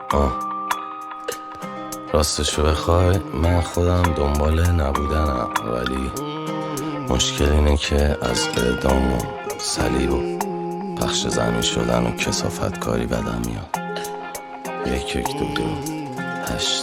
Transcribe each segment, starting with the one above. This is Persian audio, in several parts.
راستشو بخوای من خودم دنبال نبودنم، ولی مشکل اینه که از اعدام و صلیب و پخش زمین شدن و کثافت کاری بدم میاد. 1 1 2 2 8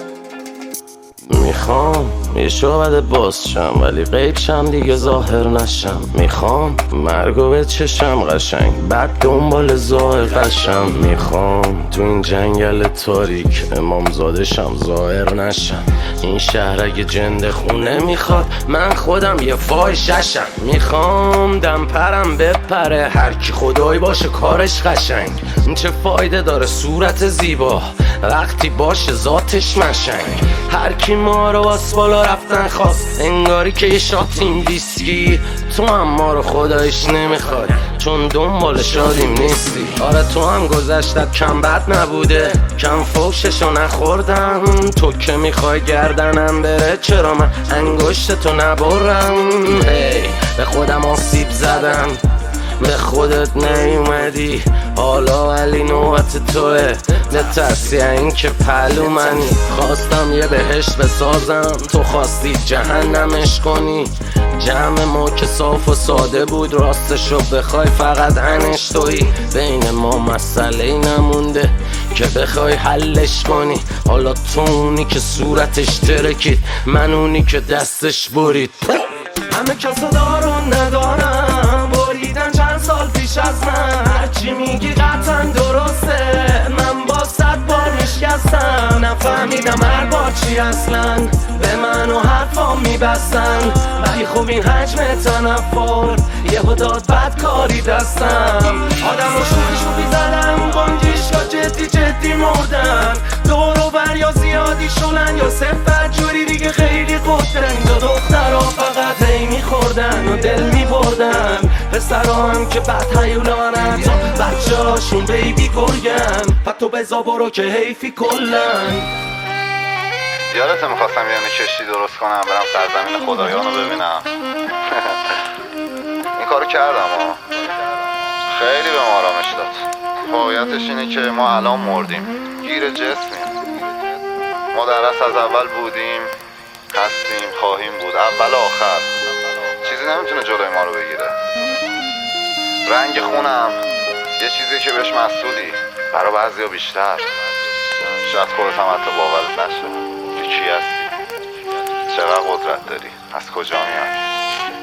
میخوام یه شعبده باز شم ولی غیب شم دیگه ظاهر نشم. میخوام مرگو به چشم قشنگ بعد دنبال ذائقه‌شم. میخوام تو این جنگل تاریک امامزاده شم ظاهر نشم. این شهر اگه جنده خونه میخواد من خودم یه فاحشه‌شم. میخوام دم پرم بپره هر کی خدایی باشه کارش قشنگ. چه فایده داره صورت زیبا وقتی باشه ذاتش مشنگ. هر کی ما رو واس بالا رفتن خواست انگاری که یه شاتیم ویسکی. تو هم ما رو خدایش نمیخواد چون دنبال شادیم نیستی. آره تو هم گذشتت کم بد نبوده کم فوششو نخوردم. تو که میخوای گردنم بره چرا من انگشتتو نبرم. هی به خودم آسیب زدم به خودت نیومدی حالا ولی نوبت توه. نترسی این که پلو منی. خواستم یه بهشت بسازم تو خواستی جهنمش کنی. جمع ما که صاف و ساده بود راستشو بخوای فقط انش تویی. بین ما مسئله نمونده که بخوای حلش کنی. حالا تو اونی که صورتش ترکید من اونی که دستش برید. همه کسا دارون ندارم بریدن چند سال پیش از من. هرچی میگی قطعا درسته من با 100 بار نشکستم. نفهمیدم هر بار چی اصلا به من و حرفام میبستن. ولی خب این حجم تنفر یهو داد بدکاری دستم. آدم رو شوخی زدم گنجیشا جدی جدی مردن. دور و بر یا زیادی شلن یا صفت جوری دیگه خیلی قدرن. دو دخترها فقط هی میخوردن و دل میبردن. پسرها هم که بد هیولانن تا بچه هاشون بیبی گرگن. حتی بزا برو که حیفی کلن. یادته میخواستم یه کشتی درست کنم برم سرزمین خدایان رو ببینم. این کارو کردم خیلی به ما آرامش داد. واقعیتش اینه که ما الان مردیم گیر جسمیم. ما در اصل از اول بودیم هستیم خواهیم بود اول آخر. چیزی نمیتونه جلوی ما رو بگیره. رنگ خونم یه چیزی که بهش مسئولی برای بعضیا بیشتر. شاید خودت هم حتی باورت نشه که چی هستی چقدر قدرت داری از کجا میای.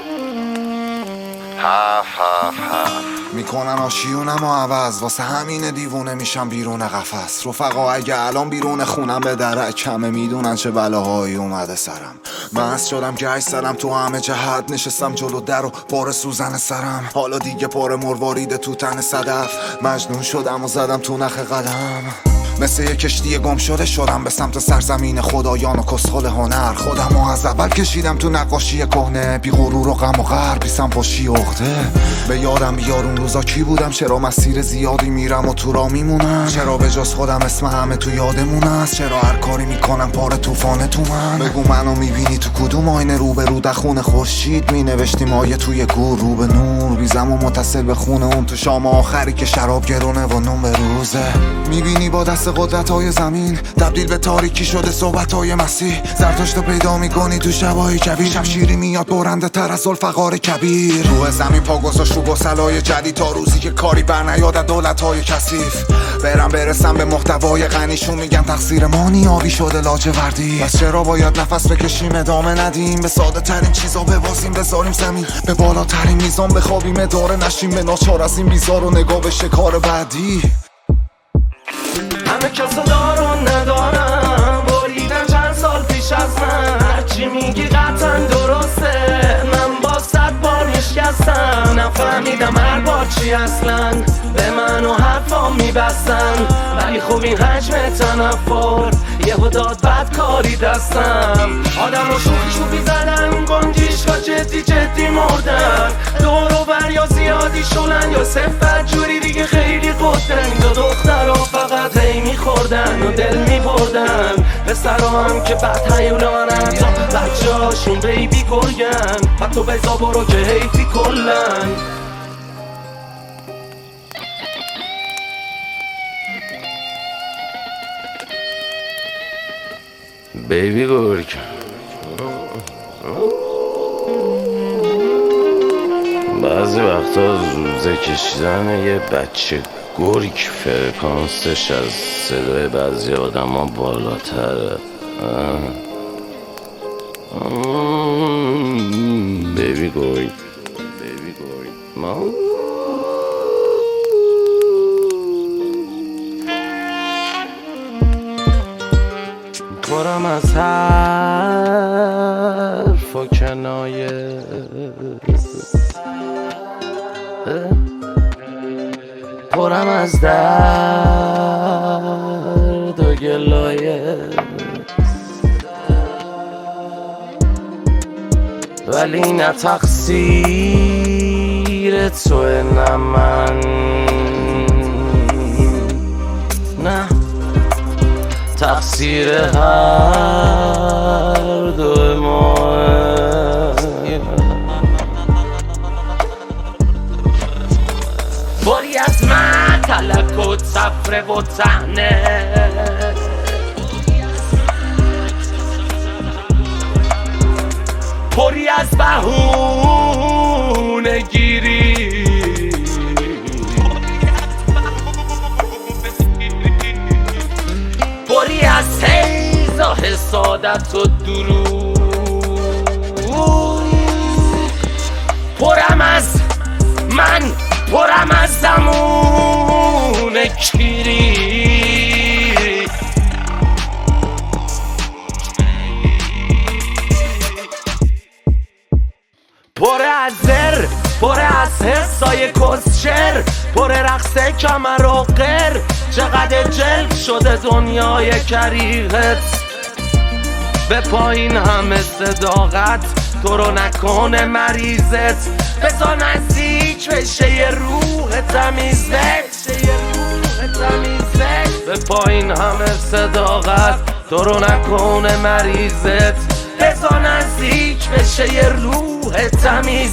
میکنن آشیونم و عوض واسه همین دیوونه میشم بیرون قفس. رفقا اگه الان بیرون خونم به درک کمه میدونن چه بلاهایی اومده سرم. مست شدم گشت زدم تو همه جهت نشستم جلو در و پاره سوزن سرم. حالا دیگه پاره مروارید تو تن صدف. مجنون شدم و زدم تو نخ قدم. مثل یه کشتی گم شده شدم به سمت سرزمین خدایان و کسخل هنر. خودمو از اول کشیدم تو نقاشی کهنه بی غرور و غم و غر بی سمپاشی عقده. به یادم بیار اون روزا کی بودم چرا مسیر زیادی میرم و تو را میمونم. چرا به جز خودم اسم همه تو یادمون است. چرا هر کاری میکنم پاره طوفانه تو من. بگو منو میبینی تو کدوم آینه رو به رو دخون خورشید مینوشتیم آیه توی گور رو به نور. بیزم و متصل به خونه اون تو شام آخری که شراب گرونه و نون به روزه. میبینی با دست قدرت‌های زمین تبدیل به تاریکی شده صحبت‌های مسیح. زرتشت پیدا می‌کنی تو شبای کویر. شمشیری میاد برنده تر از ذوالفقار کبیر. روح زمین پا گذاشت رو گسلای جدید تا روزی که کاری بر نیاد از دولت‌های کثیف. برسم به محتوای غنیشون میگم تقصیر ما نیابی شده لاجوردی. پس چرا باید نفس بکشیم ادامه ندیم به ساده ترین چیزا ببازیم بذاریم زمین به بالاترین میزان بخوابیم اداره نشیم به ناچار از این بیزار و نگاه به شکار بعدی. همه کسا دارون ندارم بریدن چند سال پیش از من. هرچی میگی قطعا درسته من با 100 بار نشکستم. نفهمیدم هر بار چی اصلا به من و حرفام میبستن. ولی خب این حجم تنفر یهو داد بدکاری دستم. آدم رو شوخی زدن گنجیشا جدی جدی مردن. دور و بر یا زیادی شلن یا صفت جوری دیگه خیلی قدرن. دو دخترها فقط هی میخوردن و دل میبردن. پسرها هم که بد هیولانن تا بچه هاشون بیبی گرگن. حتی بزا برو که حیفی کلن. بیبی گرگ بعضی وقتا روزه کشیدن یه بچه گرگ فرکانسش از صدای بعضی آدم ها بالاتره. بیبی گرگ پرم از حرف و کنایه پرم از درد و گلایه ولی نه تقصیر توه نه من نه تقصیر هر دو ما باری از من تلک و تفره و تهنه پری از بهونه گیری پری از تیز و حسادت و دروغ پرم از من پرم از زمون کیری پر از زر پر از حسای کسشر پر رقص کمر و قر چقدر جلد شده دنیای کریغت به پایین همه صداقت تو رو نکنه مریضت بذار نزدیک بشه یه روح تمیزت به پایین همه صداقت تو رو نکنه مریضت بذار نزدیک بشه یه روح تمیز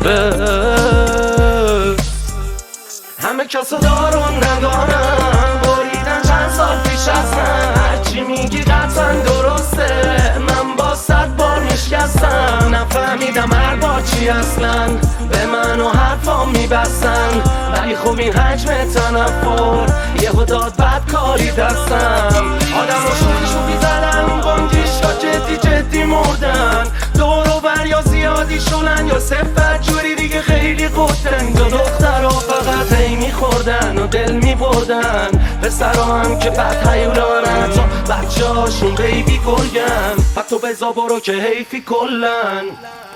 همه کسا دارون ندارم بریدن چند سال پیش از من هرچی میگی قطعا درسته من با 100 بار نشکستم نفهمیدم هر بار چی اصلا به من و حرفام میبستن ولی خب این حجم تنفر یهو داد بدکاری دستم آدم رو شوخی زدن بانگیشا جدی مردن دور و بر یا زیادی شلن یا صفت جوری دیگه خیلی قدرن دو دختر ها فقط هی میخوردن و دل میبردن پسر هم که بد هیولانن تا بچه هاشون بیبی گرگن حتی بزا برو که حیفی کلن